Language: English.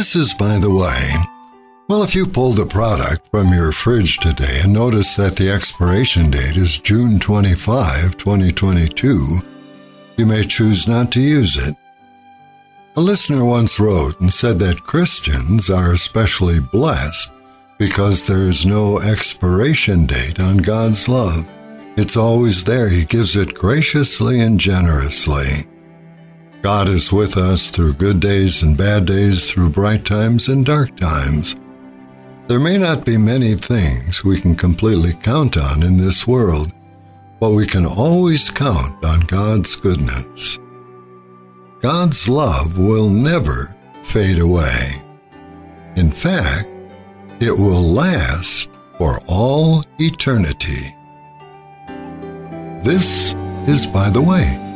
This is By the Way. Well, if you pulled a product from your fridge today and noticed that the expiration date is June 25, 2022, you may choose not to use it. A listener once wrote and said that Christians are especially blessed because there is no expiration date on God's love. It's always there. He gives it graciously and generously. God is with us through good days and bad days, through bright times and dark times. There may not be many things we can completely count on in this world, but we can always count on God's goodness. God's love will never fade away. In fact, it will last for all eternity. This is By the Way.